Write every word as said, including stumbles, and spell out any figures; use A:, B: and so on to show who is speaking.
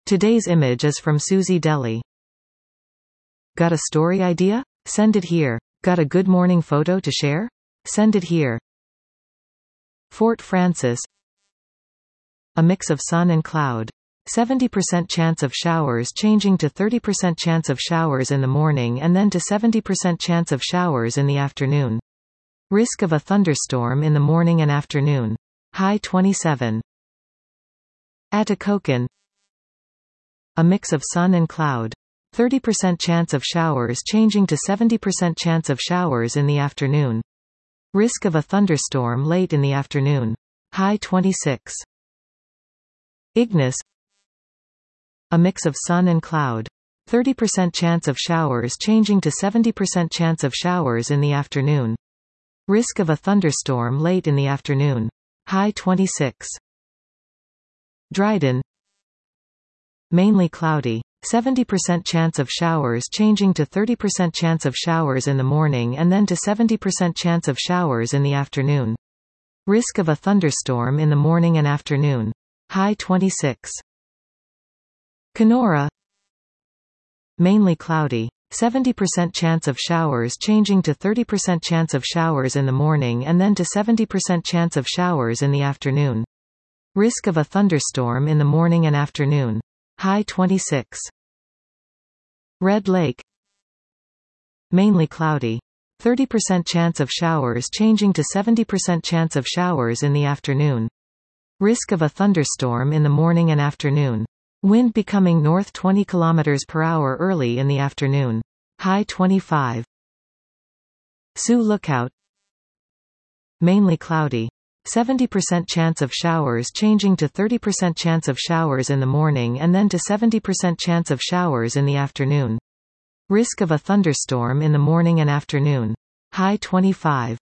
A: Today's image is from Susie Deli. Got a story idea? Send it here. Got a good morning photo to share? Send it here. Fort Frances. A mix of sun and cloud. seventy percent chance of showers changing to thirty percent chance of showers in the morning and then to seventy percent chance of showers in the afternoon. Risk of a thunderstorm in the morning and afternoon. High twenty-seven. Atikokan. A mix of sun and cloud. thirty percent chance of showers changing to seventy percent chance of showers in the afternoon. Risk of a thunderstorm late in the afternoon. High twenty-six. Ignis. A mix of sun and cloud. thirty percent chance of showers changing to seventy percent chance of showers in the afternoon. Risk of a thunderstorm late in the afternoon. High twenty-six. Dryden. Mainly cloudy. seventy percent chance of showers changing to thirty percent chance of showers in the morning and then to seventy percent chance of showers in the afternoon. Risk of a thunderstorm in the morning and afternoon. High twenty-six. Kenora. Mainly cloudy. seventy percent chance of showers changing to thirty percent chance of showers in the morning and then to seventy percent chance of showers in the afternoon. Risk of a thunderstorm in the morning and afternoon. High twenty-six. Red Lake. Mainly cloudy. thirty percent chance of showers changing to seventy percent chance of showers in the afternoon. Risk of a thunderstorm in the morning and afternoon. Wind becoming north twenty kilometers per hour early in the afternoon. High twenty-five. Sioux Lookout. Mainly cloudy. seventy percent chance of showers changing to thirty percent chance of showers in the morning and then to seventy percent chance of showers in the afternoon. Risk of a thunderstorm in the morning and afternoon. High twenty-five.